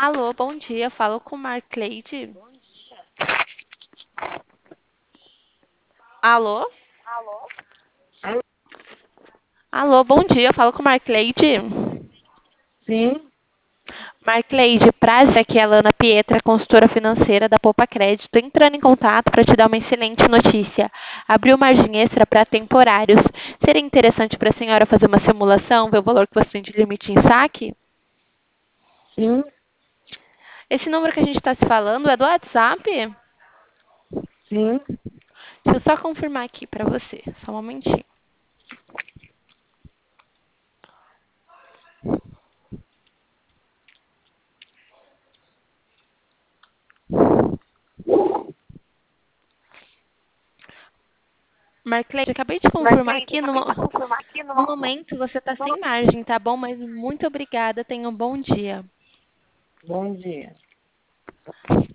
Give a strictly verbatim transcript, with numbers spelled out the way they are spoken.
Alô, bom dia. Falo com Marcleide. Alô? Alô? Alô, bom dia. Falo com Marcleide. Sim, Marcleide, prazer, aqui é a Lana Pietra, consultora financeira da Poupa Crédito, entrando em contato para te dar uma excelente notícia. Abriu margem extra para temporários. Seria interessante para a senhora fazer uma simulação, ver o valor que você tem de limite em saque? sim, Esse número que a gente está se falando é do WhatsApp? sim. Deixa eu só confirmar aqui para você. Só um momentinho. Marcleide, acabei de confirmar Marcleide, aqui. No, acabei de mo- confirmar aqui no, no momento você está no... sem margem, tá bom? Mas muito obrigada. Tenha um bom dia. Bom dia.